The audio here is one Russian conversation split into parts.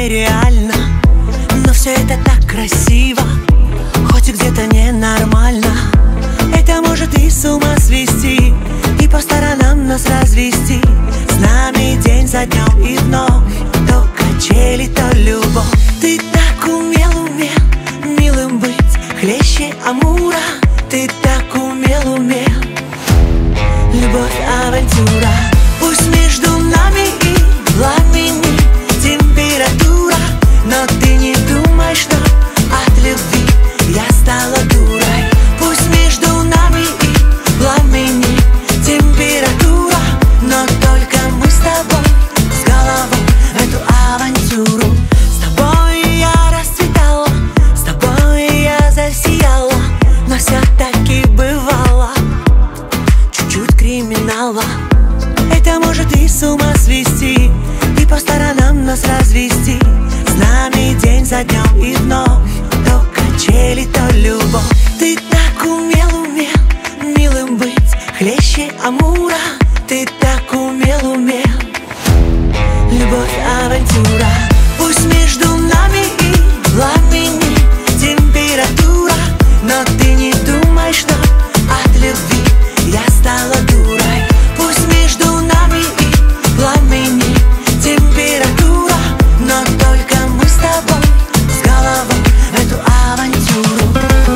нереально, но все это так красиво, хоть и где-то ненормально. Это может и с ума свести, и по сторонам нас развести. С нами день за днем и вновь, то качели, то любовь. Ты так умел, милым быть, хлеще Амура. Ты так умел, любовь, авантюра. Пусть между нами и пламени температура, но ты не думай, что от любви я стала дурой. Пусть между нами и пламени температура, но только мы с тобой, с головой в эту авантюру. С тобой я расцветала, с тобой я засияла, но все-таки бывало чуть-чуть криминала. Это может и с ума свести, и по сторонам нас развести. С нами день за днем и вновь, то качели, то любовь. Ты так умел, милым быть, хлеще Амура. Ты так умел, любовь, авантюра. Пусть между нами и пламени температура, но ты не думай, что от любви я стала дурой. Пусть между нами и пламени температура, но только мы с тобой, с головой в эту авантюру.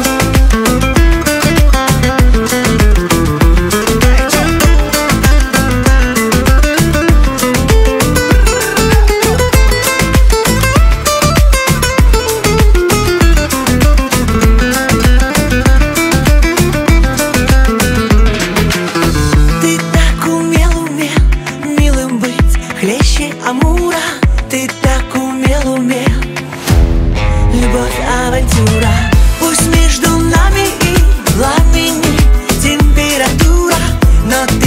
Хлеще Амура, ты так умел, любовь, авантюра. Пусть между нами и пламени температура, но